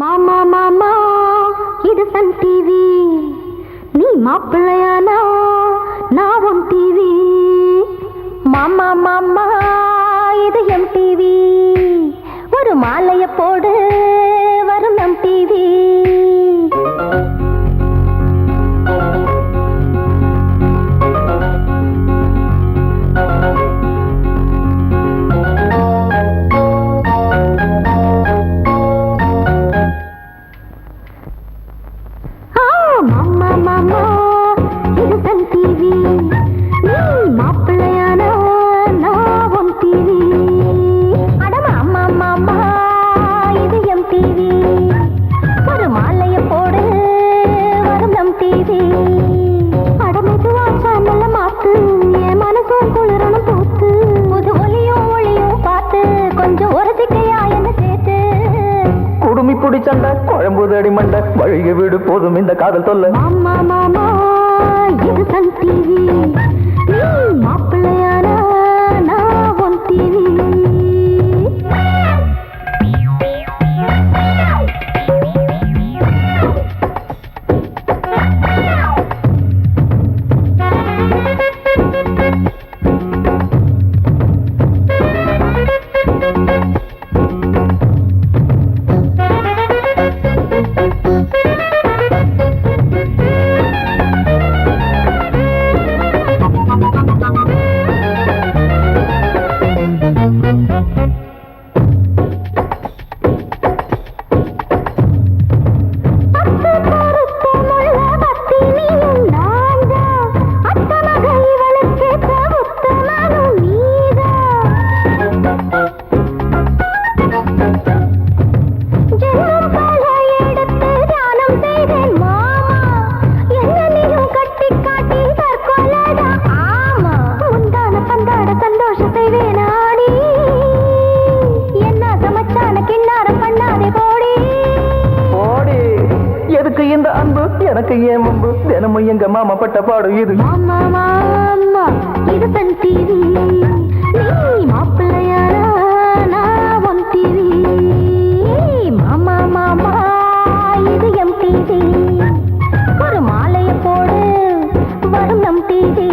மாமா மாமா இது சன் டிவி, நீ மாப்பிள்ளையானா நான் உன் டிவி. மாமா மாமா இது எம் டிவி, ஒரு மாலைய போடு வரும் எம் டிவி. மாமா மாமா இது சன் டிவி, நீ மாப்பிள்ளையானா நான் உன் டிவி. அட மாமா மாமா இது எம் டிவி, ஒரு மாலைய போடு வரும் எம் டிவி. அட மெதுவா சேனல்ல மாத்து, என் மனசும் குளிரணும் பூத்து. புது ஒலியும் ஒளியும் பார்த்து கொஞ்சம் ஒரு சிக்கையா என்ன சேர்த்து. குடுமி புடி சண்டை குழம்புதடி மண்டை வழிய வீடு போதும் இந்த காதல் தொல்லை. மாமா மாமா இது சன் டிவி, நீ மாப்பிள்ளையானா நான் உன் டிவி. இந்த அன்பு எனக்கு ஏன் முன்பு தினமும் எங்க மாமா பட்ட பாடு இது. மாமா மாமா இது சன் டிவி, நீ மாப்பிள்ளையானா நான் உன் டிவி. மாமா மாமா இது எம் டிவி, ஒரு மாலைய போடு வரும் எம் டிவி.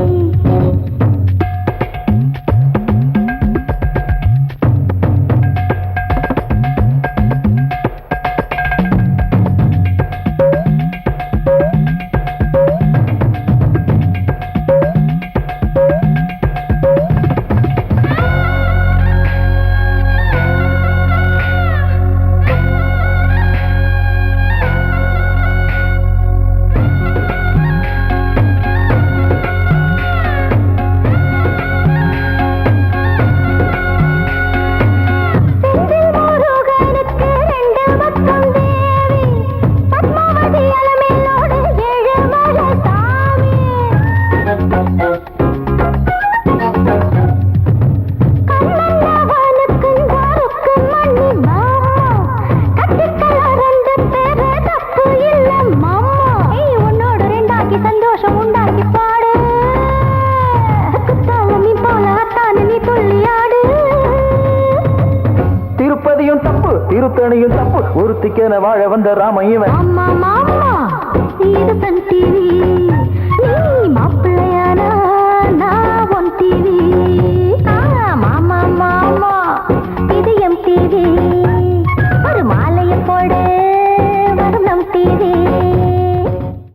திருப்பதியும் தப்பு திருத்தணியும் தப்பு, ஒருத்திக்கென வாழ வந்த ராமையவன். மாமா மாமா இது சன் டிவி, நீ மாப்பிள்ளை